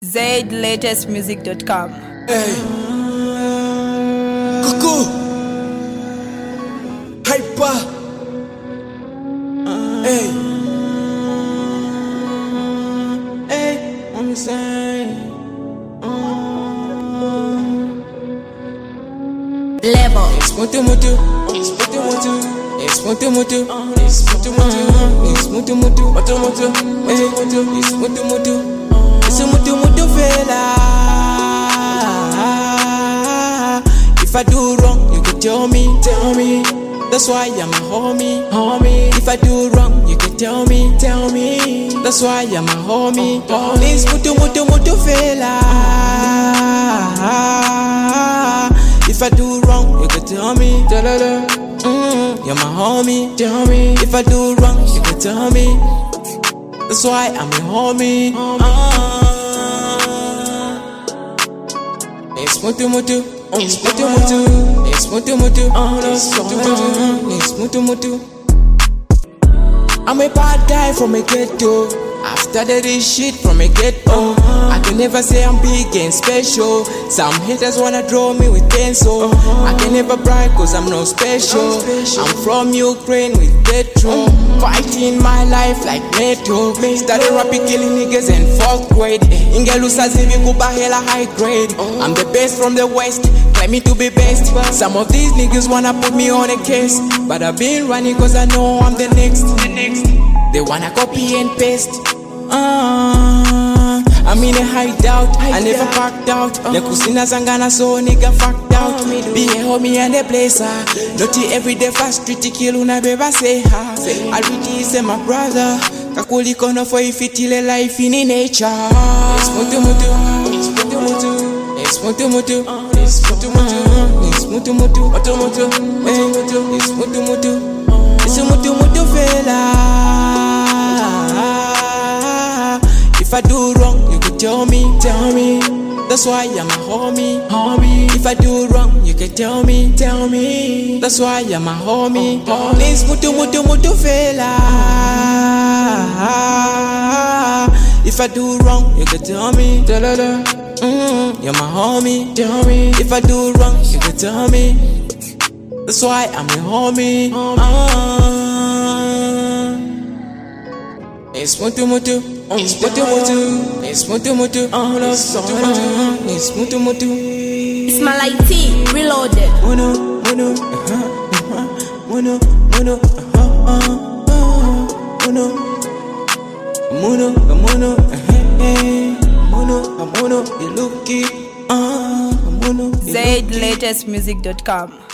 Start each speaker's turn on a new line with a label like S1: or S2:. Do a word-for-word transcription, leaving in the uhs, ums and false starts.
S1: Zaid latest music dot com.
S2: Hey, Cuckoo, Hyper, hey, hey, I'm saying,
S1: Level.
S2: it's mutu mutu, it's mutu mutu, it's mutu mutu, it's mutu mutu, it's mutu mutu, mutu mutu, mutu mutu, it's mutu mutu. It's a mutu mutu fella. If I do wrong, you can tell me, tell me. That's why I'm a homie, homie. If I do wrong, you can tell me, tell me. That's why I'm a homie, homie. It's mutu mutu mutu fella. If I do wrong, you can tell me, tell her. Mm, you're my homie, tell me. If I do wrong, you can tell me. That's why I'm your homie. Uh, it's mutu mutu, it's mutu mutu, it's mutu mutu, it's mutu mutu, it's mutu mutu. I'm a bad guy from a ghetto. I've started this shit from a ghetto. I can never say I'm big and special. Some haters wanna draw me with pencil. I can never brag cause I'm not special. I'm from Ukraine with petrol. Fighting my life like metal. Started rapping, killing niggas and fuck grade. Ingelusa zivi kupa hella high grade. I'm the best from the west, claiming to be best. Some of these niggas wanna put me on a case, but I've been running cause I know I'm the next. The next. They wanna copy and paste. Uh, I'm in a hideout, I never backed out. Nekusina zangana so nigga fucked out. Be a homie and a blazer. Naughty everyday fast street kill una beba say ha. I really say my brother. Kakuli kono for if it till a life in nature. It's mutu mutu, it's mutu mutu, it's mutu mutu, it's mutu mutu, it's mutu mutu, mutu mutu, it's mutu mutu, it's mutu mutu fella. If I do wrong, you can tell me, tell me. That's why I'm a homie, homie. If I do wrong, you can tell me, tell me. That's why I'm a homie, homie. It's mutu mutu mutu fella. If I do wrong, you can tell me, tell her. Mm, you're my homie, tell me. If I do wrong, you can tell me. That's why I'm a homie, homie. Uh, it's mutu mutu. It's mutu mutu, it's mutu mutu, it's mutu mutu, it's mutu mutu.
S1: It's my light T, reloaded.
S2: Mono, mono, uh-huh, mono, mono, uh-huh, mono, mono, mono, mono, mono, you look it, uh, mono.
S1: Zaid latest music dot com.